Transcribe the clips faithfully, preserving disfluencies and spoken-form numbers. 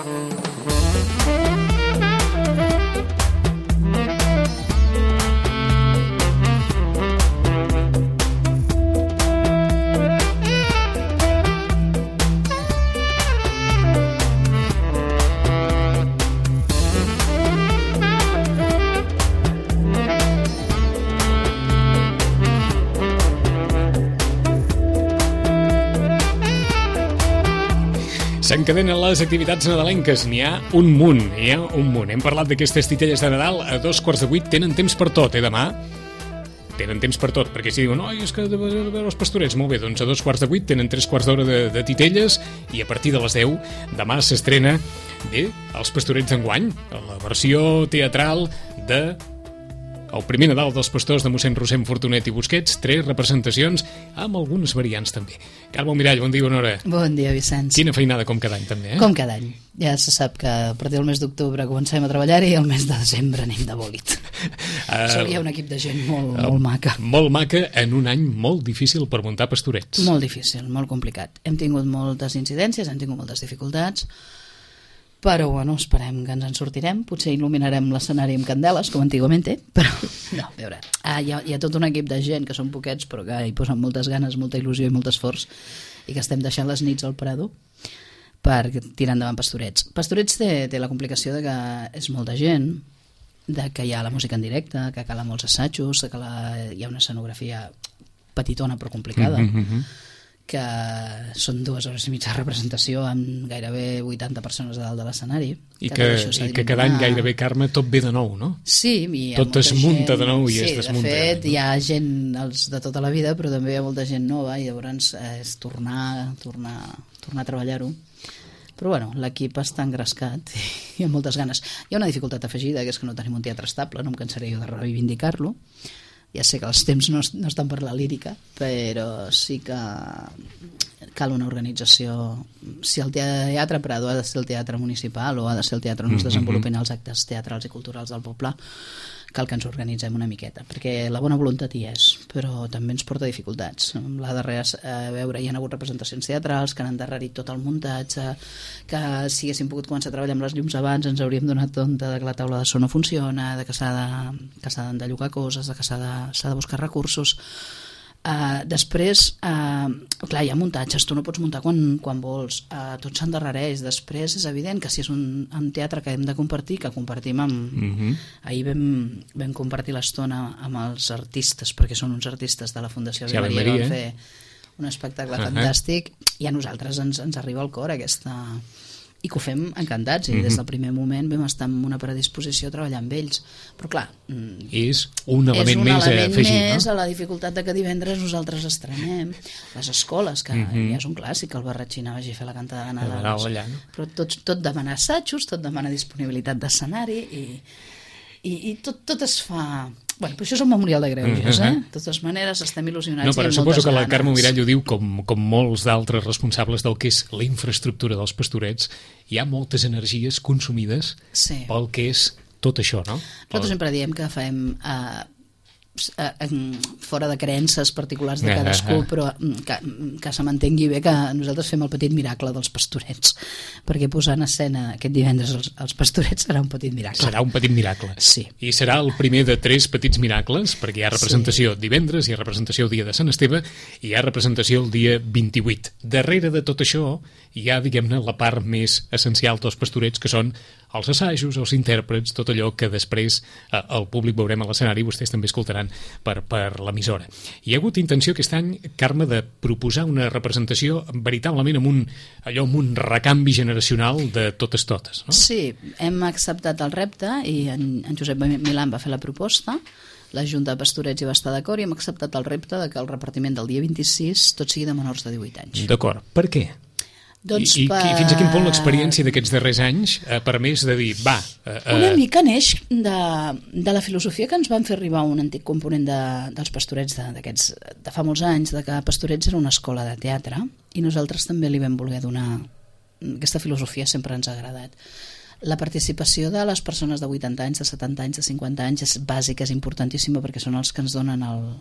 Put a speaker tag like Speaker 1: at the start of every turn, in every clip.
Speaker 1: S'encadenen les activitats nadalenques, n'hi ha un munt, n'hi ha un munt. Hem parlat d'aquestes titelles de Nadal, a dos quarts de vuit tenen temps per tot, eh, demà? Tenen temps per tot, perquè si diuen, oi, és que de veure els pastorets, molt bé, doncs a dos quarts de vuit tenen tres quarts d'hora de, de titelles i a partir de les deu demà s'estrena, bé, els pastorets d'enguany, la versió teatral de El primer Nadal dels pastors de mossèn Rossem Fortunet i Busquets, tres representacions amb algunes variants també. Carme Almirall, bon dia, bona hora.
Speaker 2: Bon dia, Vicenç.
Speaker 1: Quina feinada com cada any també, eh?
Speaker 2: Com cada any. Ja se sap que a partir del mes d'octubre comencem a treballar i el mes de desembre anem de bòlit. Uh, Hi ha un equip de gent molt, uh, molt maca.
Speaker 1: Molt maca en un any molt difícil per muntar pastorets.
Speaker 2: Molt difícil, molt complicat. Hem tingut moltes incidències, hem tingut moltes dificultats, però bueno, esperem que ens en sortirem. Potser il·luminarem l'escenari amb candeles, com antigament, però no, a veure, ah, hi, ha, hi ha tot un equip de gent que són poquets però que hi posen moltes ganes, molta il·lusió i molt esforç i que estem deixant les nits al parador per tirar endavant Pastorets. Pastorets té, té la complicació de que és molta gent, de que hi ha la música en directe, que calen molts assajos, que la, hi ha una escenografia petitona però complicada, mm-hmm. que són dues hores i mitja de representació amb gairebé vuitanta persones a dalt de l'escenari.
Speaker 1: I que, i que cada any gairebé, Carme, tot ve de nou, no?
Speaker 2: Sí, i hi ha
Speaker 1: tot es munta
Speaker 2: gent,
Speaker 1: de nou i
Speaker 2: sí,
Speaker 1: es desmunta.
Speaker 2: De fet, hi ha gent els de tota la vida, però també hi ha molta gent nova i llavors és tornar, tornar, tornar a treballar-ho. Però bueno, l'equip està engrescat i amb moltes ganes. Hi ha una dificultat afegida, que és que no tenim un teatre estable, no em cansaré jo de reivindicar-lo. Ja sé que els temps no, no estan per la lírica, però sí que cal una organització. Si el teatre Prado ha de ser el teatre municipal o ha de ser el teatre on es desenvolupen els actes teatrals i culturals del poble, cal que ens organitzem una miqueta, perquè la bona voluntat hi és, però també ens porta dificultats. La darrera, a veure, hi ha hagut representacions teatrals que han endarrerit tot el muntatge, que si haguéssim pogut començar a treballar amb les llums abans ens hauríem donat compte de que la taula de so no funciona, de que s'ha de, que s'ha de llogar coses, de que s'ha de, s'ha de buscar recursos. Uh, després, uh, clar, hi ha muntatges, tu no pots muntar quan, quan vols, uh, tot s'endarrereix. Després és evident que si és un, un teatre que hem de compartir, que compartim amb... Mm-hmm. Ahir vam, vam compartir l'estona amb els artistes, perquè són uns artistes de la Fundació
Speaker 1: sí,
Speaker 2: Ave Maria,
Speaker 1: Maria,
Speaker 2: van fer un espectacle uh-huh. fantàstic, i a nosaltres ens, ens arriba al cor aquesta... i que ho fem encantats, i mm-hmm. des del primer moment vam estar en una predisposició a treballar amb ells, però clar,
Speaker 1: és un element,
Speaker 2: és un
Speaker 1: més,
Speaker 2: element
Speaker 1: afegit,
Speaker 2: més
Speaker 1: no?
Speaker 2: a la dificultat de que divendres nosaltres estrenem les escoles, que mm-hmm. ja és un clàssic, el Barratxina vagi a fer la cantada de Nadal,
Speaker 1: Nadal allà, no?
Speaker 2: Però tot, tot demana assajos, tot demana disponibilitat d'escenari i, i, i tot, tot es fa... Bueno, però això és un memorial de greuges, eh? De totes maneres, estem il·lusionats.
Speaker 1: No, però suposo que la Carme Almirall ho diu com, com molts d'altres responsables del que és la infraestructura dels pastorets. Hi ha moltes energies consumides sí. pel que és tot això, no?
Speaker 2: Nosaltres sempre diem que fem... Eh, fora de creences particulars de cadascú, però que, que se m'entengui bé que nosaltres fem el petit miracle dels pastorets, perquè posar en escena aquest divendres els, els pastorets serà un petit miracle.
Speaker 1: Serà un petit miracle.
Speaker 2: Sí.
Speaker 1: I serà el primer de tres petits miracles, perquè hi ha representació sí. divendres, hi ha representació el dia de Sant Esteve i hi ha representació el dia vint-i-vuit. Darrere de tot això hi ha, diguem-ne, la part més essencial dels pastorets, que són els assajos, els intèrprets, tot allò que després eh, el públic veurem a l'escenari, vostès també escoltaran per, per l'emissora. Hi ha hagut intenció aquest any, Carme, de proposar una representació veritablement amb un, allò, amb un recanvi generacional de totes totes, no?
Speaker 2: Sí, hem acceptat el repte i en, en Josep Milán va fer la proposta, la Junta de Pastorets hi va estar d'acord i hem acceptat el repte de que el repartiment del dia vint-i-sis tot sigui de menors de divuit anys.
Speaker 1: D'acord. Per què?
Speaker 2: Doncs
Speaker 1: I,
Speaker 2: per...
Speaker 1: I fins a quin punt l'experiència d'aquests darrers anys ha permès de dir, va... Eh, eh...
Speaker 2: Una mica neix de, de la filosofia que ens van fer arribar un antic component de, dels pastorets de, d'aquests, de fa molts anys, de que Pastorets era una escola de teatre, i nosaltres també li vam voler donar... Aquesta filosofia sempre ens ha agradat. La participació de les persones de vuitanta anys, de setanta anys, de cinquanta anys és bàsica, és importantíssima, perquè són els que ens donen el,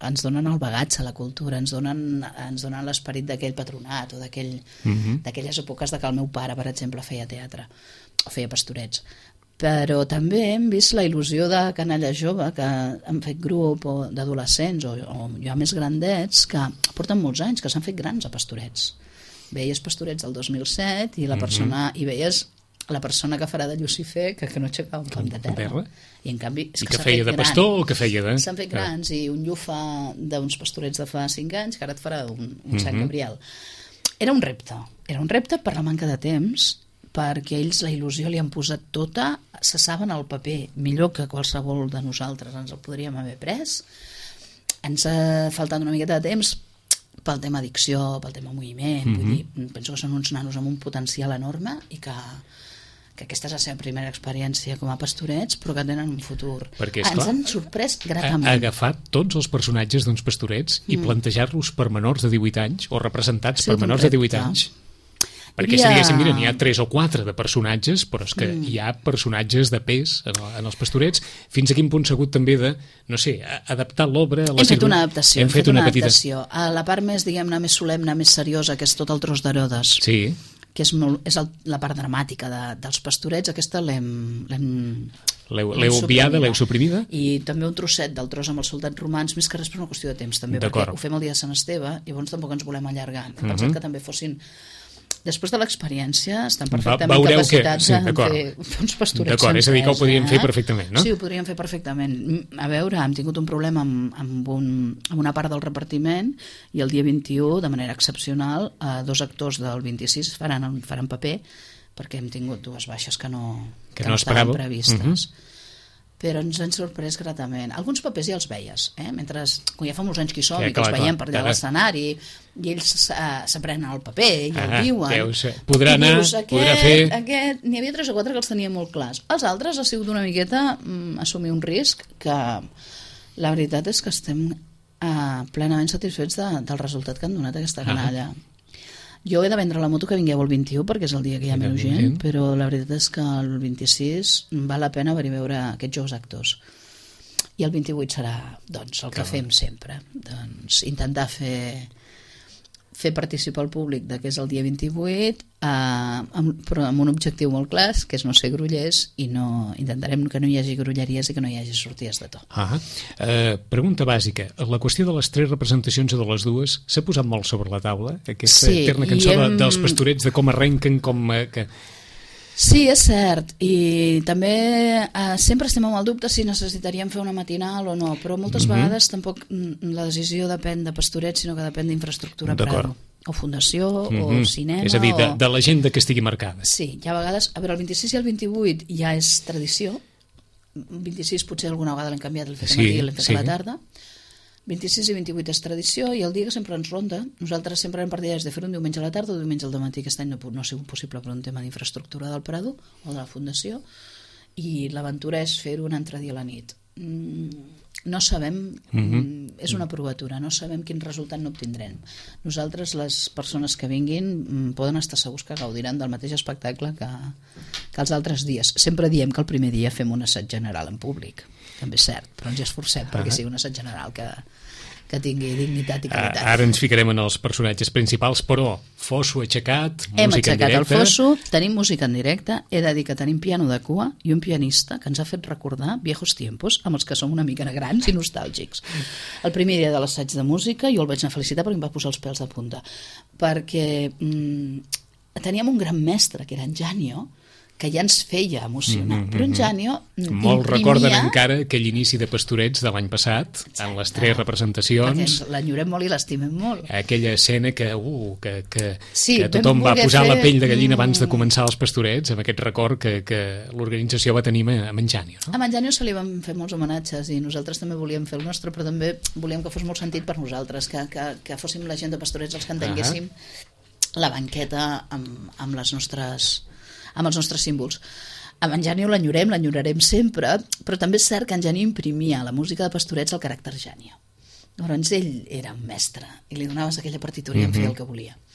Speaker 2: ens donen el bagatge, la cultura, ens donen, ens donen l'esperit d'aquell patronat o d'aquell, mm-hmm. d'aquelles èpoques de que el meu pare, per exemple, feia teatre o feia pastorets. Però també hem vist la il·lusió de canalla jove que han fet grup o d'adolescents o, o ja més grandets que porten molts anys, que s'han fet grans a pastorets. Veies pastorets del dos mil set i la persona, mm-hmm. i veies la persona que farà de Llucifer que, que no aixecava un pam de terra. terra. I en canvi és
Speaker 1: I
Speaker 2: que,
Speaker 1: que feia de pastor gran. O que feia de...
Speaker 2: S'han fet grans ah. i un llufa d'uns pastorets de fa cinc anys que ara et farà un, un Sant mm-hmm. Gabriel. Era un repte. Era un repte per la manca de temps, perquè ells la il·lusió li han posat tota, se saben el paper millor que qualsevol de nosaltres ens el podríem haver pres. Ens ha faltat una miqueta de temps pel tema addicció, pel tema moviment, mm-hmm. vull dir, penso que són uns nanos amb un potencial enorme i que, que aquesta és la seva primera experiència com a pastorets, però que tenen un futur.
Speaker 1: Perquè,
Speaker 2: ah, ens
Speaker 1: clar,
Speaker 2: han sorprès gratament.
Speaker 1: Ha agafat tots els personatges d'uns pastorets mm. i plantejar-los per menors de divuit anys o representats per menors de divuit anys. Perquè si diguéssim, mira, n'hi ha tres o quatre de personatges, però és que mm. hi ha personatges de pes en, en els pastorets. Fins a quin punt s'ha hagut també de, no sé, adaptar l'obra a la
Speaker 2: Hem fet una adaptació.
Speaker 1: Hem fet una, una petita...
Speaker 2: adaptació. A la part més, diguem-ne, més solemne, més seriosa, que és tot el tros d'Herodes.
Speaker 1: Sí.
Speaker 2: Que és, molt, és el, la part dramàtica de, dels pastorets, aquesta l'hem...
Speaker 1: L'heu obviada, l'heu suprimida?
Speaker 2: I també un trosset del tros amb els soldats romans, més que res per una qüestió de temps, també, perquè ho fem el dia de Sant Esteve, i llavors tampoc ens volem allargar. Hem pensat uh-huh. que també fossin... Després de l'experiència estan perfectament Va, capacitats que... sí, a fer, fer uns pastorets
Speaker 1: d'acord, és a dir que ho podríem eh? fer perfectament, no?
Speaker 2: Sí, ho podríem fer perfectament. A veure, hem tingut un problema amb, amb, un, amb una part del repartiment i el dia vint-i-u, de manera excepcional, eh, dos actors del vint-i-sis faran, faran paper perquè hem tingut dues baixes que no,
Speaker 1: que
Speaker 2: que
Speaker 1: no,
Speaker 2: no estaven
Speaker 1: esperàveu.
Speaker 2: previstes.
Speaker 1: Uh-huh.
Speaker 2: Però ens han sorprès gratament. Alguns papers ja els veies, eh? Mentre, quan ja fa molts anys que hi som
Speaker 1: ja,
Speaker 2: i que
Speaker 1: clar,
Speaker 2: els veiem
Speaker 1: clar,
Speaker 2: per allà a l'escenari i ells s'aprenen el paper i el
Speaker 1: ah,
Speaker 2: viuen.
Speaker 1: Deus, podrà anar,
Speaker 2: dius, aquest,
Speaker 1: podrà fer...
Speaker 2: Aquest, n'hi havia tres o quatre que els tenia molt clars. Els altres ha sigut una miqueta mm, assumir un risc que la veritat és que estem eh, plenament satisfets de, del resultat que han donat aquesta canalla. Ah. Jo he de vendre la moto que vingueu el vint-i-u perquè és el dia que hi ha menys gent, gent, però la veritat és que el vint-i-sis val la pena venir a veure aquests joves actors. I el vint-i-vuit serà, doncs, el que, que fem sempre. Doncs, intentar fer, fer participar el públic de que és el dia vint-i-vuit, eh, amb, però amb un objectiu molt clar, que és no ser grollers, i no, intentarem que no hi hagi grolleries i que no hi hagi sortides de to.
Speaker 1: Ah, eh, pregunta bàsica. La qüestió de les tres representacions o de les dues s'ha posat molt sobre la taula? Aquesta
Speaker 2: sí,
Speaker 1: eterna cançó
Speaker 2: hem...
Speaker 1: dels pastorets, de com arrenquen, com... Eh, que...
Speaker 2: Sí, és cert, i també eh, sempre estem amb el dubte si necessitaríem fer una matinal o no, però moltes mm-hmm. vegades tampoc la decisió depèn de pastorets, sinó que depèn d'infraestructura Prado, o fundació, mm-hmm. o cinema...
Speaker 1: És a dir, de,
Speaker 2: o...
Speaker 1: de l'agenda que estigui marcada.
Speaker 2: Sí, hi ha vegades... A veure, el vint-i-sis i el vint-i-vuit ja és tradició, el vint-i-sis potser alguna vegada l'hem canviat, l'hem fet sí, a matí i l'hem fet sí. a la tarda, vint-i-sis i vint-i-vuit és tradició i el dia que sempre ens ronda. Nosaltres sempre hem partidat de fer un diumenge a la tarda o diumenge al dematí. Aquest any no, no ha sigut possible per un tema d'infraestructura del Prado o de la Fundació, i l'aventura és fer-ho un altre dia a la nit. Mm, no sabem, mm-hmm. és una provatura, no sabem quin resultat n'obtindrem. Nosaltres, les persones que vinguin, poden estar segurs que gaudiran del mateix espectacle que, que els altres dies. Sempre diem que el primer dia fem un assaig general en públic, també és cert, però ens hi esforcem ah. perquè sigui un assaig general que, que tingui dignitat i qualitat.
Speaker 1: Ara ens ficarem en els personatges principals, però fosso aixecat,
Speaker 2: Hem
Speaker 1: música en directe...
Speaker 2: Hem aixecat el fosso, tenim música en directe, he de dir que tenim piano de cua i un pianista que ens ha fet recordar viejos tiempos, amb els que som una mica grans i nostàlgics. El primer dia de l'assaig de música jo el vaig anar a felicitar perquè em va posar els pèls de punta, perquè mm, teníem un gran mestre que era en Janio, que ja ens feia emocionar, mm-hmm. però en Janio
Speaker 1: molt
Speaker 2: imprimia...
Speaker 1: recorden encara aquell inici de Pastorets de l'any passat, en les tres representacions,
Speaker 2: perquè l'enyorem molt i l'estimem molt,
Speaker 1: aquella escena que, uh, que, que,
Speaker 2: sí,
Speaker 1: que tothom va posar fer... la pell de gallina abans de
Speaker 2: mm.
Speaker 1: començar els Pastorets, amb aquest record que, que l'organització va tenir amb en Janio, no?
Speaker 2: Amb en Janio se li van fer molts homenatges i nosaltres també volíem fer el nostre, però també volíem que fos molt sentit per nosaltres, que, que, que fóssim la gent de Pastorets els que entenguéssim uh-huh. la banqueta amb, amb les nostres amb els nostres símbols. Amb en Janio l'enyorem, l'enyorarem sempre, però també és cert que en Janio imprimia a la música de Pastorets el caràcter Janio. Llavors ell era un mestre i li donaves aquella partitura i mm-hmm. en feia el que volia.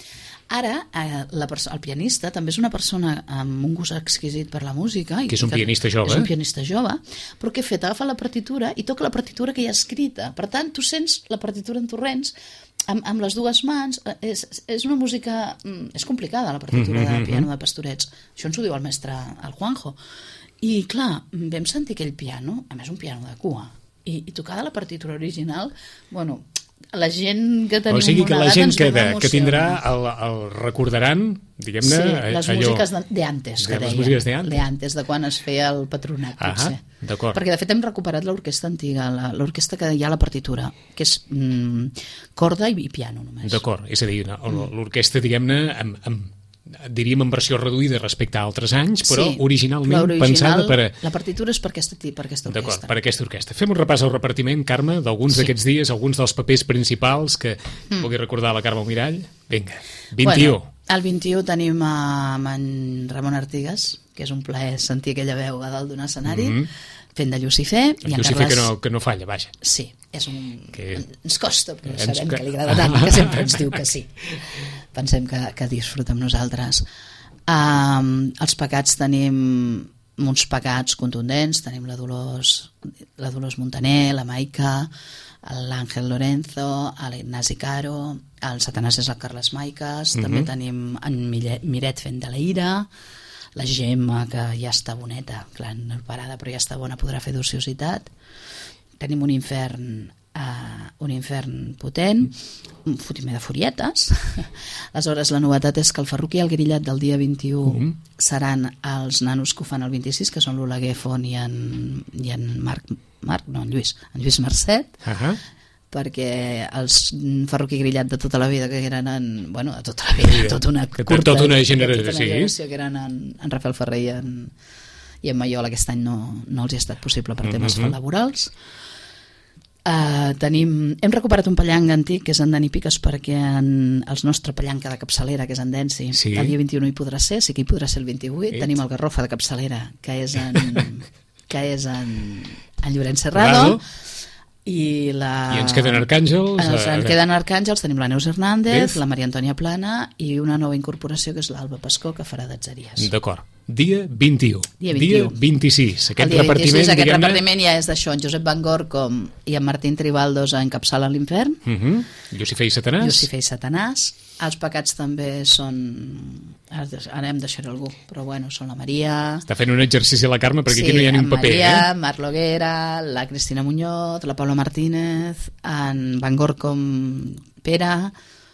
Speaker 2: Ara, eh, la perso- el pianista també és una persona amb un gust exquisit per la música. I
Speaker 1: Que és un pianista jove.
Speaker 2: És un pianista jove, però què ha fet? Agafa la partitura i toca la partitura que hi ha escrita. Per tant, tu sents la partitura en torrents amb, amb les dues mans. És, és una música... És complicada, la partitura
Speaker 1: Mm-hmm.
Speaker 2: de piano de Pastorets. Això ens ho diu el mestre, el Juanjo. I, clar, vam sentir aquell piano, a més un piano de cua, i, i tocada la partitura original, bueno, la gent que tenim
Speaker 1: o sigui que
Speaker 2: una
Speaker 1: la
Speaker 2: edat
Speaker 1: gent
Speaker 2: ens
Speaker 1: que,
Speaker 2: ve
Speaker 1: de, que tindrà
Speaker 2: l'emoció.
Speaker 1: el, el recordaran, diguem-ne,
Speaker 2: Sí,
Speaker 1: a-
Speaker 2: les
Speaker 1: allò...
Speaker 2: músiques de, de antes, que
Speaker 1: de les
Speaker 2: deien.
Speaker 1: músiques de antes.
Speaker 2: De antes, de quan es feia el patronat,
Speaker 1: Ahà,
Speaker 2: potser.
Speaker 1: d'acord.
Speaker 2: Perquè, de fet, hem recuperat l'orquestra antiga, la- l'orquestra que hi ha a la partitura, que és mm, corda i, i piano, només.
Speaker 1: D'acord, és a dir, no, l'orquestra, diguem-ne, amb, amb, diríem en versió reduïda respecte a altres anys, però
Speaker 2: Sí,
Speaker 1: originalment
Speaker 2: l'original,
Speaker 1: pensada per a...
Speaker 2: La partitura és per aquesta, per aquesta
Speaker 1: D'acord,
Speaker 2: orquestra.
Speaker 1: per aquesta orquestra. Fem un repàs al repartiment, Carme, d'alguns
Speaker 2: Sí.
Speaker 1: d'aquests dies, alguns dels papers principals que mm. pugui recordar la Carme Almirall. Vinga, vint-i-u.
Speaker 2: Bueno, el vint-i-u tenim amb en Ramon Artigas, que és un plaer sentir aquella veu a dalt d'un escenari,
Speaker 1: Mhm.
Speaker 2: fent de Lucifer.
Speaker 1: El
Speaker 2: i en
Speaker 1: Lucifer
Speaker 2: Carles...
Speaker 1: que no, que no falla, vaja.
Speaker 2: Sí, és un...
Speaker 1: Que-
Speaker 2: ens costa, però
Speaker 1: Ens
Speaker 2: sabem
Speaker 1: co-
Speaker 2: que li agrada tant, que sempre ens diu que sí. Pensem que, que disfruta amb nosaltres. Um, els pecats tenim uns pecats contundents, tenim la Dolors, la Dolors Montaner, la Maica, l'Àngel Lorenzo, l'Ignasi Caro, el Satanàs és el Carles Maiques,
Speaker 1: Mhm.
Speaker 2: també tenim en Mille- Miret fent de la Ira, la Gemma, que ja està boneta, clar, no parada, però ja està bona, podrà fer d'ociositat. Tenim un infern uh, un infern potent, un fotimer de furietes. Aleshores, la novetat és que el Ferruc i el Grillat del dia vint-i-u
Speaker 1: Mhm.
Speaker 2: seran els nanos que ho fan el vint-i-sis, que són l'Oleguer Font i en, i en Marc, Marc, no, en Lluís, en Lluís Mercet,
Speaker 1: Ahà.
Speaker 2: perquè els Ferruc i Grillat de tota la vida, que eren en, bueno, de tota la vida,
Speaker 1: Sí,
Speaker 2: tota una
Speaker 1: que
Speaker 2: curta,
Speaker 1: tota una
Speaker 2: tota
Speaker 1: generació, sí.
Speaker 2: generació, que eren en, en Rafael Ferrer i en, i en Maiol, aquest any no, no els hi ha estat possible per temes
Speaker 1: Mhm.
Speaker 2: laborals. Uh, tenim, hem recuperat un pallanc antic que és en Dani Piques, perquè en, el nostre pallanca de capçalera, que és en Densi,
Speaker 1: Sí.
Speaker 2: el dia vint-i-u no hi podrà ser, sí que hi podrà ser el vint-i-vuit.
Speaker 1: Et.
Speaker 2: Tenim el Garrofa de capçalera, que és en, que és en, en Llorenç Serrado,
Speaker 1: Serrado.
Speaker 2: i la...
Speaker 1: I ens queden arcàngels.
Speaker 2: Ens
Speaker 1: eh,
Speaker 2: en queden arcàngels, tenim la Neus Hernández,
Speaker 1: Bé.
Speaker 2: la Maria Antònia Plana i una nova incorporació que és l'Alba Pascó, que farà d'Atzeries.
Speaker 1: D'acord. Dia vint-i-u.
Speaker 2: Dia vint-i-u.
Speaker 1: vint-i-sis. Aquest
Speaker 2: El dia
Speaker 1: repartiment,
Speaker 2: vint-i-sis, aquest
Speaker 1: diguem-ne...
Speaker 2: repartiment ja és d'això, en Josep Van Gor com i en Martín Tribaldos encapçalen l'infern,
Speaker 1: Uh -huh. Lucifer i Satanàs.
Speaker 2: Lucifer i Satanàs. Els pecats també són... Ara hem deixat algú, però bueno, són la Maria...
Speaker 1: Està fent un exercici a la Carme perquè aquí no hi ha ni un
Speaker 2: en
Speaker 1: paper.
Speaker 2: Maria,
Speaker 1: Eh?
Speaker 2: Marc Loguera, la Cristina Muñoz, la Paula Martínez, en Van Gor com Pere,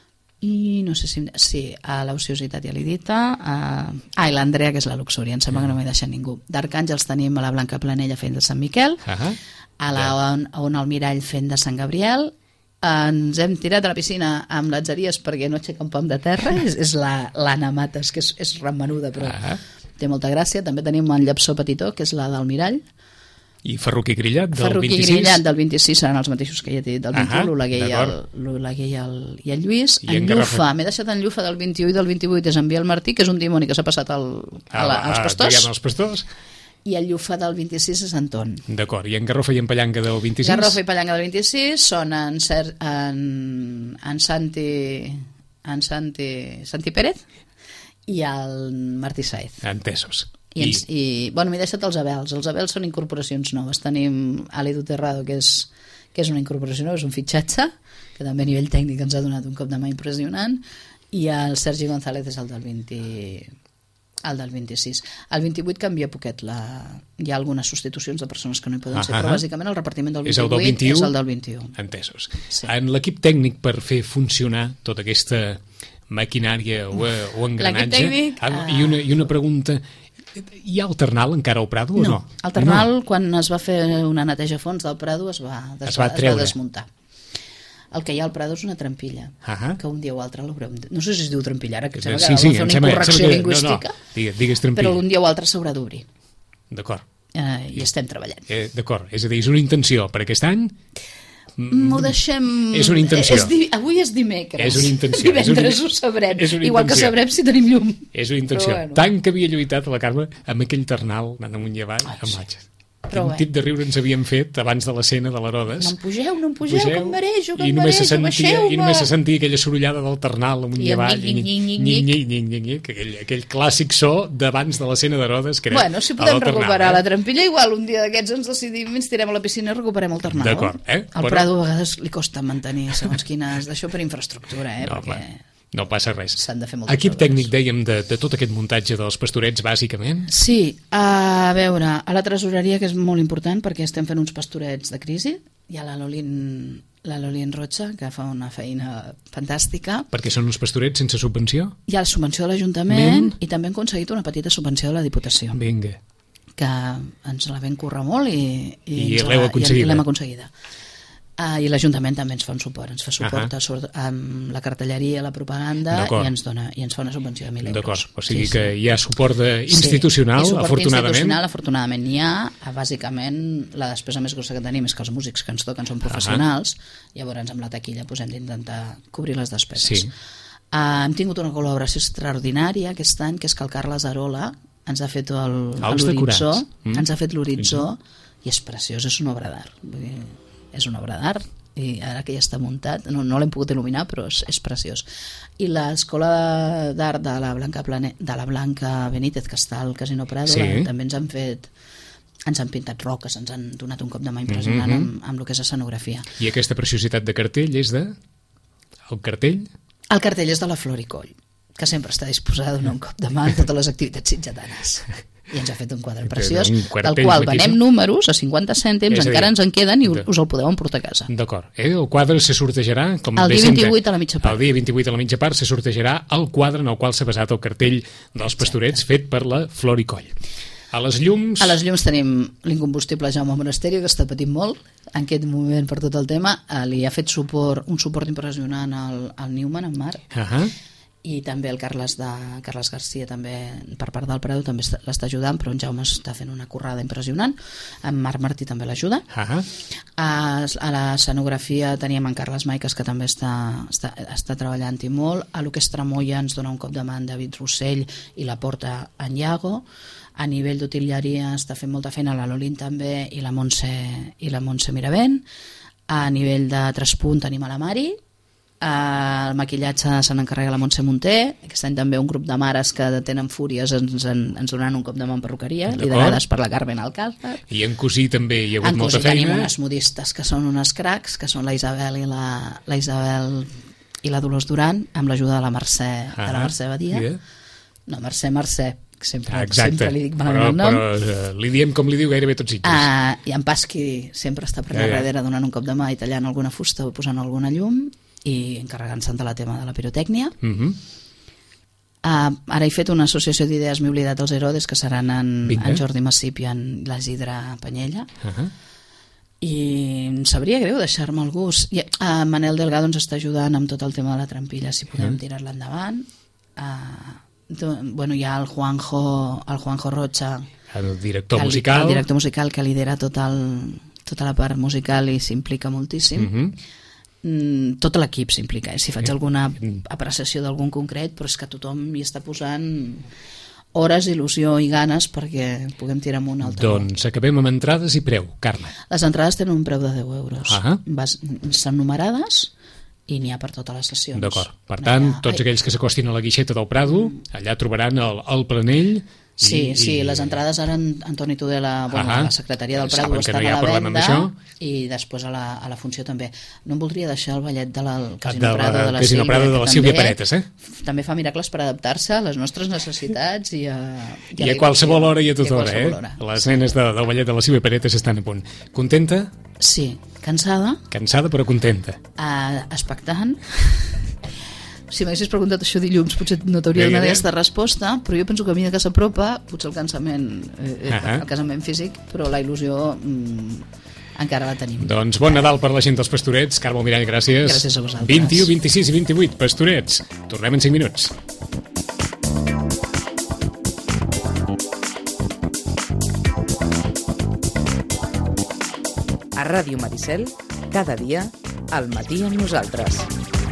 Speaker 2: i no sé si... Sí, a l'Ociositat ja l'he dita. A... Ah, i l'Andrea, que és la Luxúria, em sembla que no m'he deixat ningú. D'Arcàngels tenim a la Blanca Planella fent de Sant Miquel,
Speaker 1: Ah,
Speaker 2: a la on, on el Mirall fent de Sant Gabriel. Ens hem tirat a la piscina amb l'Atzeries perquè no aixeca un pam de terra, és, és la- l'Anna Mates, que és, és remenuda, però
Speaker 1: Ah.
Speaker 2: té molta gràcia. També tenim en Llepsó Petitó, que és la del Mirall.
Speaker 1: I Ferruc i Grillat del
Speaker 2: Ferruc i
Speaker 1: vint-i-sis.
Speaker 2: Grillat del vint-i-sis seran els mateixos que ja t'he dit, del vint-i-u,
Speaker 1: Ahà,
Speaker 2: l'Oleguer i, el,
Speaker 1: d'acord.
Speaker 2: l'Oleguer i, el, i el Lluís.
Speaker 1: I en
Speaker 2: en
Speaker 1: Garrofa.
Speaker 2: Llufa, m'he deixat en Llufa del vint-i-u i del vint-i-vuit, és en Biel Martí, que és un dimoni que s'ha passat al, a la, als pastors,
Speaker 1: Diguem, als pastors.
Speaker 2: i el Llufa del vint-i-sis és Anton.
Speaker 1: D'acord. I en Garrofa i en Pallanca del vint-i-sis?
Speaker 2: Garrofa i Pallanga del vint-i-sis són en, Ser, en, en Santi en Santi, Santi Pérez i el Martí Saez.
Speaker 1: Entesos.
Speaker 2: I, ens, i bueno, m'he deixat els Abels. Els Abels són incorporacions noves. Tenim Alidu Terrado, que és, que és una incorporació nova, és un fitxatge, que també a nivell tècnic ens ha donat un cop de mà impressionant, i el Sergi González és el del vint, el del vint-i-sis. El vint-i-vuit canvia poquet. La... Hi ha algunes substitucions de persones que no hi poden ser,
Speaker 1: Ah,
Speaker 2: però
Speaker 1: ah.
Speaker 2: bàsicament el repartiment del
Speaker 1: És el del
Speaker 2: vint-i-vuit
Speaker 1: vint-i-u?
Speaker 2: és el del vint-i-u.
Speaker 1: Entesos.
Speaker 2: Sí.
Speaker 1: En l'equip tècnic per fer funcionar tota aquesta maquinària o, o engranatge...
Speaker 2: L'equip tècnic,
Speaker 1: ah,
Speaker 2: uh...
Speaker 1: I, una, I una pregunta... Hi ha el Ternal encara al Prado o no?
Speaker 2: No, el Ternal, no. Quan es va fer una neteja a fons del Prado, es va, des,
Speaker 1: Es va
Speaker 2: es
Speaker 1: treure.
Speaker 2: va desmuntar. El que hi ha al Prado és una trampilla,
Speaker 1: Ahà.
Speaker 2: que un dia o altre l'haurem... No sé si es diu trampilla, ara, que em sembla
Speaker 1: Sí,
Speaker 2: que
Speaker 1: sí,
Speaker 2: sí, fer
Speaker 1: em
Speaker 2: una
Speaker 1: sembla- em
Speaker 2: incorrecció
Speaker 1: sembla que-
Speaker 2: lingüística,
Speaker 1: No, no, digues, digues trampilla.
Speaker 2: però un dia o altre s'haurà d'obrir.
Speaker 1: D'acord.
Speaker 2: Eh, I estem treballant.
Speaker 1: Eh, D'acord, és a dir, és una intenció per aquest any?
Speaker 2: M'ho deixem...
Speaker 1: És una intenció.
Speaker 2: És di... Avui és dimecres.
Speaker 1: És una intenció.
Speaker 2: Divendres
Speaker 1: És una-
Speaker 2: ho sabrem.
Speaker 1: és una
Speaker 2: Igual que
Speaker 1: intenció.
Speaker 2: sabrem si tenim llum.
Speaker 1: És una intenció.
Speaker 2: Però bueno.
Speaker 1: Tant que havia lluitat la Carme amb aquell Ternal anant amunt i avall,
Speaker 2: Ai,
Speaker 1: amb
Speaker 2: sí.
Speaker 1: matxes. quin
Speaker 2: bé.
Speaker 1: tip de riure ens havíem fet abans de l'escena de l'Herodes.
Speaker 2: No em pugeu, no em pugeu,
Speaker 1: Pugeu,
Speaker 2: que em marejo, que
Speaker 1: i
Speaker 2: em
Speaker 1: només se
Speaker 2: marejo,
Speaker 1: sentia,
Speaker 2: baixeu-me.
Speaker 1: I només se sentia aquella sorollada del ternal amunt i,
Speaker 2: I el
Speaker 1: avall.
Speaker 2: nyic, nyic, nyic,
Speaker 1: nyic, nyic, nyic, nyic, nyic, aquell, aquell clàssic so d'abans de l'escena d'Herodes, que era
Speaker 2: Bueno, si
Speaker 1: el
Speaker 2: podem
Speaker 1: del ternal,
Speaker 2: recuperar
Speaker 1: eh?
Speaker 2: la trampilla, igual un dia d'aquests ens decidim, ens tirem a la piscina i recuperem el ternal.
Speaker 1: D'acord, eh?
Speaker 2: Al
Speaker 1: Bueno.
Speaker 2: Prado a vegades li costa mantenir segons quines d'això per infraestructura, eh?
Speaker 1: No,
Speaker 2: perquè
Speaker 1: home, no passa res.
Speaker 2: s'han de fer moltes
Speaker 1: Equip
Speaker 2: obres.
Speaker 1: tècnic, dèiem, de, de tot aquest muntatge dels pastorets, bàsicament.
Speaker 2: Sí, a veure, a la tresoreria, que és molt important perquè estem fent uns pastorets de crisi, hi ha la Lolín, la Lolín Rocha, que fa una feina fantàstica.
Speaker 1: Perquè són uns pastorets sense subvenció?
Speaker 2: Hi ha la subvenció de l'Ajuntament
Speaker 1: Ben.
Speaker 2: i també hem aconseguit una petita subvenció de la Diputació,
Speaker 1: Vinga.
Speaker 2: que ens la vam currar molt i,
Speaker 1: I
Speaker 2: ens
Speaker 1: l'heu
Speaker 2: la-
Speaker 1: aconseguida.
Speaker 2: I l'hem aconseguida. Uh, I l'Ajuntament també ens fa un suport, ens fa suport
Speaker 1: Ahà.
Speaker 2: a sort, amb la cartelleria, la propaganda,
Speaker 1: D'acord.
Speaker 2: i ens, dona, i ens fa una subvenció de mil euros.
Speaker 1: D'acord, o sigui que hi ha suport de, institucional,
Speaker 2: sí, i suport
Speaker 1: afortunadament.
Speaker 2: institucional, afortunadament n'hi ha. Bàsicament, la despesa més grossa que tenim és que els músics que ens toquen són professionals, llavors amb la taquilla doncs, hem d'intentar cobrir les despeses.
Speaker 1: Sí.
Speaker 2: Uh, hem tingut una col·laboració extraordinària aquest any, que és que el Carles Arola ens ha fet el-
Speaker 1: Els
Speaker 2: l'horitzó,
Speaker 1: decorats. Mm.
Speaker 2: ens ha fet l'horitzó, i és preciós, és una obra d'art. Vull dir, és una obra d'art, i ara que ja està muntat, no, no l'hem pogut il·luminar, però és, és preciós. I l'Escola d'Art de la Blanca Plane, de la Blanca Benítez, que està al Casino Prado,
Speaker 1: Sí.
Speaker 2: la, també ens han fet ens han pintat roques, ens han donat un cop de mà impressionant
Speaker 1: Mhm.
Speaker 2: amb, amb el que és escenografia.
Speaker 1: I aquesta preciositat de cartell és de... El cartell?
Speaker 2: El cartell és de la Floricoll, que sempre està disposada a donar un cop de mà en totes les activitats sitgetanes. I ens ha fet un quadre preciós,
Speaker 1: Un
Speaker 2: del
Speaker 1: cartell
Speaker 2: qual
Speaker 1: maquíssim.
Speaker 2: venem números a cinquanta cèntims,
Speaker 1: És a dir,
Speaker 2: encara ens en queden i
Speaker 1: de-
Speaker 2: us el podeu emportar a casa.
Speaker 1: D'acord. Eh? El quadre se sortejarà... Com
Speaker 2: El
Speaker 1: bé
Speaker 2: dia
Speaker 1: sempre,
Speaker 2: vint-i-vuit a la mitja part.
Speaker 1: El dia vint-i-vuit a la mitja part se sortejarà el quadre en el qual s'ha basat el cartell dels pastorets fet per la Floricoll. A les llums...
Speaker 2: A les llums tenim l'incombustible Jaume Monasterio, que està patint molt en aquest moment per tot el tema. Eh, li ha fet suport, un suport impressionant al, al Newman, en Marc,
Speaker 1: Uh-huh.
Speaker 2: i també el Carles, de, Carles Garcia també per part del Prado també està- l'està ajudant, però en Jaume està fent una currada impressionant, en Marc Martí també l'ajuda.
Speaker 1: Uh-huh.
Speaker 2: A, a l'escenografia teníem en Carles Maiques, que també està, està, està treballant i molt. A lo que és Tramoia ens dona un cop de mà en David Rossell i la porta en Iago. A nivell d'utileria està fent molta feina la Lolín també i la Montse, i la Montse Miravent. A nivell de traspunt tenim a la Mari. El maquillatge se n'encarrega la Montse Munter. Aquest any també un grup de mares que tenen fúries ens, ens, ens donaran un cop de mà en perruqueria,
Speaker 1: D'acord.
Speaker 2: liderades per la Carmen Alcázar.
Speaker 1: I en cosí també hi ha hagut
Speaker 2: En
Speaker 1: molta
Speaker 2: Cosí tenim
Speaker 1: feina.
Speaker 2: unes modistes que són unes cracs, que són la Isabel i la, la Isabel i la Dolors Duran, amb l'ajuda de la Mercè, de la
Speaker 1: Ah,
Speaker 2: Mercè Badia.
Speaker 1: yeah.
Speaker 2: No, Mercè, Mercè, que sempre,
Speaker 1: Ah, exacte.
Speaker 2: sempre li dic
Speaker 1: Però,
Speaker 2: malament el nom.
Speaker 1: però uh, li diem com li diu gairebé tots sitges.
Speaker 2: Uh, I en Pasqui sempre està per
Speaker 1: Ja, ja.
Speaker 2: darrere donant un cop de mà i tallant alguna fusta o posant alguna llum i encarregant-se de la tema de la pirotècnia.
Speaker 1: Uh-huh.
Speaker 2: Uh, ara he fet una associació d'idees M'he oblidat els Herodes, que seran en,
Speaker 1: Vinga.
Speaker 2: en Jordi Massip i en l'Isidre Panyella.
Speaker 1: Uh-huh.
Speaker 2: I em sabria greu deixar-me algú. I, uh, Manel Delgado ens està ajudant amb tot el tema de la trampilla, si podem
Speaker 1: Mhm.
Speaker 2: tirar-la endavant. Uh, do, bueno, hi ha el Juanjo, el Juanjo Rocha,
Speaker 1: El director
Speaker 2: que,
Speaker 1: musical.
Speaker 2: el director musical que lidera tot el, tota la part musical i s'implica moltíssim.
Speaker 1: Uh-huh.
Speaker 2: Mm, tot l'equip s'implica, eh? Si faig
Speaker 1: Sí.
Speaker 2: alguna apreciació d'algun concret, però és que tothom hi està posant hores, il·lusió i ganes perquè puguem tirar amunt el taló.
Speaker 1: Doncs acabem amb entrades i preu. Carme.
Speaker 2: Les entrades tenen un preu de deu euros.
Speaker 1: Ahà.
Speaker 2: Vas, són numerades i n'hi ha per totes les sessions.
Speaker 1: D'acord. Per
Speaker 2: No
Speaker 1: tant,
Speaker 2: hi ha-
Speaker 1: tots
Speaker 2: Ai,
Speaker 1: aquells que s'acostin a la guixeta del Prado, allà trobaran el, el planell.
Speaker 2: Sí,
Speaker 1: i,
Speaker 2: sí,
Speaker 1: i-
Speaker 2: les entrades ara en Antoni Tudela, bueno,
Speaker 1: Ahà.
Speaker 2: la secretaria del Prado
Speaker 1: Saben que
Speaker 2: estan
Speaker 1: no hi ha
Speaker 2: a la
Speaker 1: problema amb
Speaker 2: venda
Speaker 1: això.
Speaker 2: i després a la, a la funció també. No em voldria deixar el ballet de la el Casino
Speaker 1: de la-
Speaker 2: Prado de la
Speaker 1: Casino
Speaker 2: Sílvia,
Speaker 1: Prado de
Speaker 2: que
Speaker 1: la
Speaker 2: també-
Speaker 1: Sílvia Paretes, eh?
Speaker 2: També fa miracles per adaptar-se a les nostres necessitats i a,
Speaker 1: I a qualsevol hora i a tota hora, eh?
Speaker 2: qualsevol hora.
Speaker 1: Les nenes de, del ballet de la Sílvia Paretes estan a punt. Contenta?
Speaker 2: Sí, cansada,
Speaker 1: Cansada però contenta.
Speaker 2: uh, expectant. Si m'haguessis preguntat això dilluns potser no t'hauria
Speaker 1: Gairebé.
Speaker 2: donat aquesta resposta, però jo penso que a mesura que s'apropa potser el cansament eh, eh,
Speaker 1: Ahà.
Speaker 2: el cansament físic, però la il·lusió mm, encara la tenim.
Speaker 1: Doncs bon Nadal per la gent dels Pastorets. Carme Mirall, gràcies.
Speaker 2: Gràcies a vosaltres.
Speaker 1: vint-i-u, vint-i-sis i vint-i-vuit, Pastorets. Tornem en cinc minuts.
Speaker 3: A Ràdio Maricel, cada dia, al matí amb nosaltres.